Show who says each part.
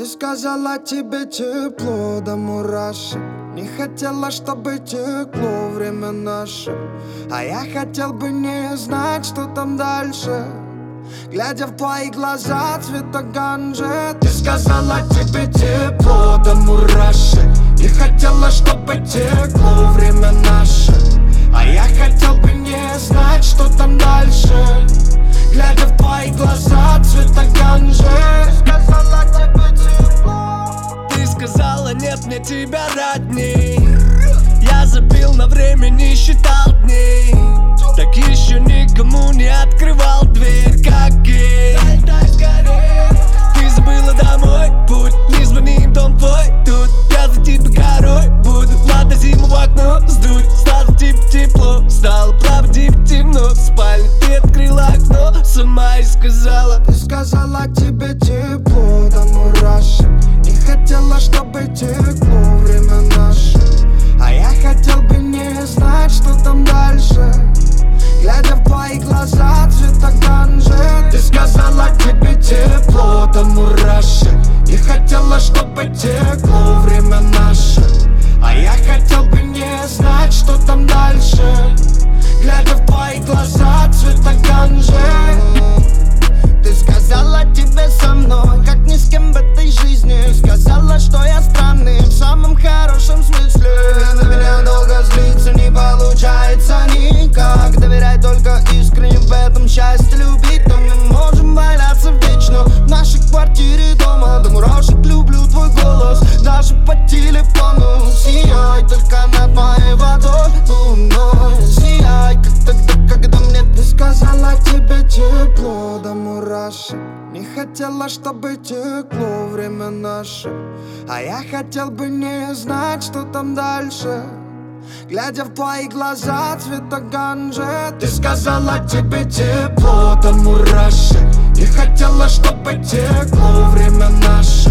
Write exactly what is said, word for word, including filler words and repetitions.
Speaker 1: Ты сказала, тебе тепло до мурашек. Не хотела, чтобы текло время наше. А я хотел бы не знать, что там дальше. Глядя в твои глаза цвета ганжи. Ты сказала, тебе тепло до мурашек. Не хотела, чтобы текло время наше. А я хотел бы не знать, что там дальше. Глядя в твои глаза цвета ганжи. Ты сказала, тебе тепло.
Speaker 2: Ты сказала, нет мне тебя родней. Я забил на время, не считал дней. Так еще никому не открывал дверь, как гей. Ты забыла домой путь, не звони, дом твой тут. Я за тебя горой буду, ладно зиму в окно сдуть. Стало типа тепло, стало правда типа темно. В спальне ты открыла окно, сама и сказала.
Speaker 1: Ты сказала, тебе тепло до мурашек. Не хотела, чтобы текло время наше. А я хотел бы не знать, что там дальше. Глядя в твои глаза цвета ганжи. Ты сказала, тебе тепло до мурашек. Не хотела, чтобы текло время наше. А я хотел бы не знать, что там дальше. Глядя в твои глаза цвета ганжи. Ты сказала, тебе со мной как ни с кем в этой жизни. Сказала, что я странный в самом хорошем смысле. На меня долго злиться не получается никак. Доверяй только искренне, в этом счастье любить. Но мы можем валяться вечно в нашей квартире дома. До мурашек люблю твой голос, даже по телефону. Сияй только над моей водой луной. Сияй, как тогда, когда мне ты сказала, тебе тепло до мурашек. Не хотела, чтобы текло время наше. А я хотел бы не знать, что там дальше. Глядя в твои глаза цвета ганжи. Ты сказала, тебе тепло до мурашек. Не хотела, чтобы текло время наше.